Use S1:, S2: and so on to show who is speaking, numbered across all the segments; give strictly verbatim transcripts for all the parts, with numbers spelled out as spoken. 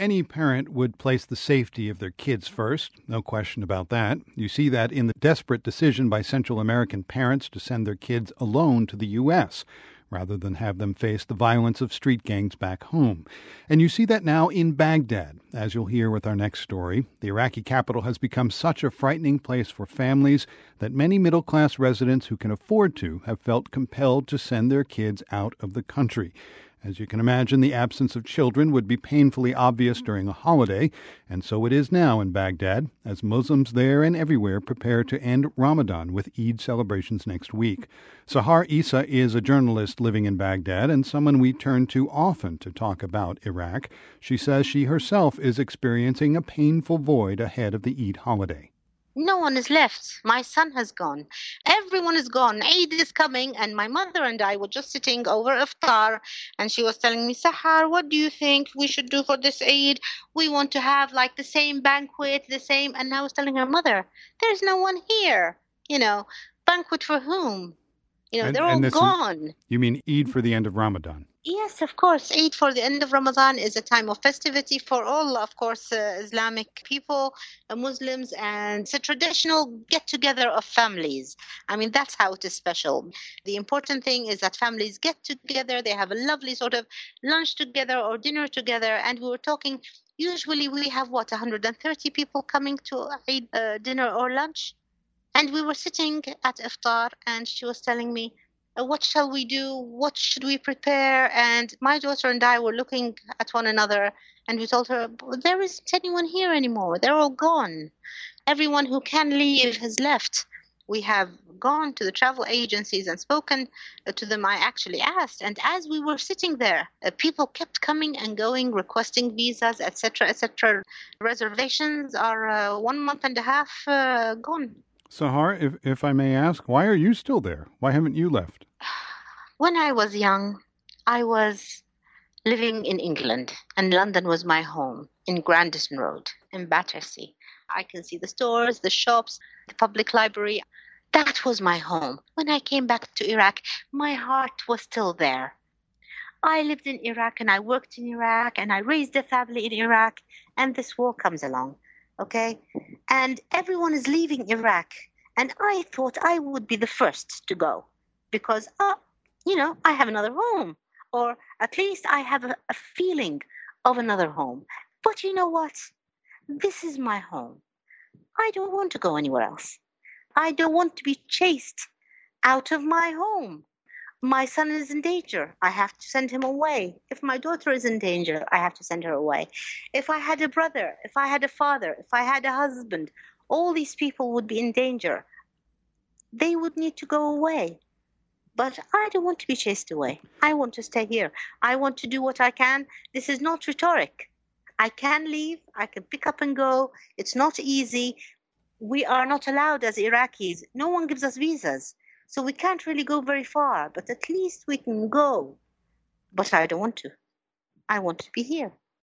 S1: any parent would place the safety of their kids first, no question about that. You see that in the desperate decision by Central American parents to send their kids alone to the U S rather than have them face the violence of street gangs back home. And you see that now in Baghdad, as you'll hear with our next story. The Iraqi capital has become such a frightening place for families that many middle-class residents who can afford to have felt compelled to send their kids out of the country. As you can imagine, the absence of children would be painfully obvious during a holiday, and so it is now in Baghdad, as Muslims there and everywhere prepare to end Ramadan with Eid celebrations next week. Sahar Issa is a journalist living in Baghdad and someone we turn to often to talk about Iraq. She says she herself is experiencing a painful void ahead of the Eid holiday.
S2: No one is left. My son has gone. Everyone is gone. Eid is coming, and my mother and I were just sitting over iftar, and she was telling me, Sahar, what do you think we should do for this Eid? We want to have like the same banquet, the same. And I was telling her, mother, there's no one here. You know, banquet for whom? You know,
S1: and,
S2: they're
S1: and
S2: all gone.
S1: Is, you mean Eid for the end of Ramadan?
S2: Yes, of course. Eid for the end of Ramadan is a time of festivity for all, of course, uh, Islamic people, uh, Muslims, and it's a traditional get-together of families. I mean, that's how it is special. The important thing is that families get together, they have a lovely sort of lunch together or dinner together, and we were talking, usually we have, what, one hundred thirty people coming to Eid uh, dinner or lunch? And we were sitting at iftar, and she was telling me, Uh, what shall we do? What should we prepare? And my daughter and I were looking at one another, and we told her, there isn't anyone here anymore. They're all gone. Everyone who can leave has left. We have gone to the travel agencies and spoken to them. I actually asked. And as we were sitting there, uh, people kept coming and going, requesting visas, et cetera, et cetera. Reservations are uh, one month and a half uh, gone.
S1: Sahar, if, if I may ask, why are you still there? Why haven't you left?
S2: When I was young, I was living in England, and London was my home, in Grandison Road, in Battersea. I can see the stores, the shops, the public library. That was my home. When I came back to Iraq, my heart was still there. I lived in Iraq, and I worked in Iraq, and I raised a family in Iraq, and this war comes along. Okay, and everyone is leaving Iraq, and I thought I would be the first to go because, uh, you know, I have another home, or at least I have a, a feeling of another home. But you know what? This is my home. I don't want to go anywhere else. I don't want to be chased out of my home. My son is in danger. I have to send him away. If my daughter is in danger, I have to send her away. If I had a brother, if I had a father, if I had a husband, all these people would be in danger. They would need to go away. But I don't want to be chased away. I want to stay here. I want to do what I can. This is not rhetoric. I can leave. I can pick up and go. It's not easy. We are not allowed as Iraqis. No one gives us visas. So we can't really go very far, but at least we can go. But I don't want to. I want to be here.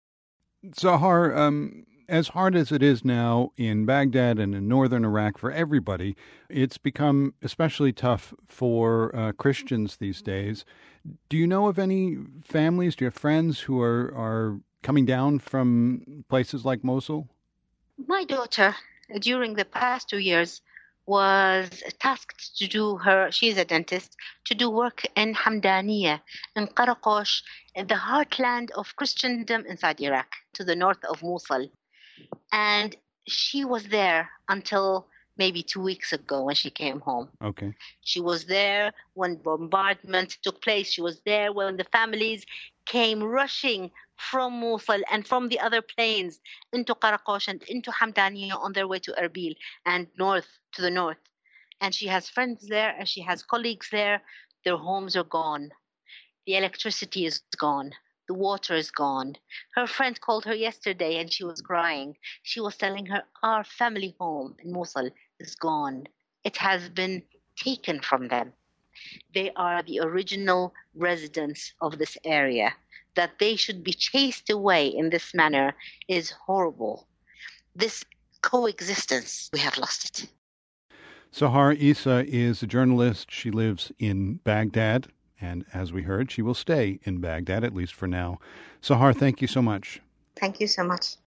S1: Sahar, um, as hard as it is now in Baghdad and in northern Iraq for everybody, it's become especially tough for uh, Christians these days. Do you know of any families, do you have friends who are, are coming down from places like Mosul?
S2: My daughter, during the past two years, was tasked to do her, she's a dentist, to do work in Hamdaniya, in Qarakosh, in the heartland of Christendom inside Iraq, to the north of Mosul. And she was there until maybe two weeks ago when she came home.
S1: Okay.
S2: She was there when bombardment took place. She was there when the families came rushing from Mosul and from the other plains into Qarakosh and into Hamdaniya on their way to Erbil and north to the north. And she has friends there and she has colleagues there. Their homes are gone. The electricity is gone. The water is gone. Her friend called her yesterday and she was crying. She was telling her, our family home in Mosul is gone. It has been taken from them. They are the original residents of this area. That they should be chased away in this manner is horrible. This coexistence, we have lost it.
S1: Sahar Issa is a journalist. She lives in Baghdad. And as we heard, she will stay in Baghdad, at least for now. Sahar, thank you so much.
S2: Thank you so much.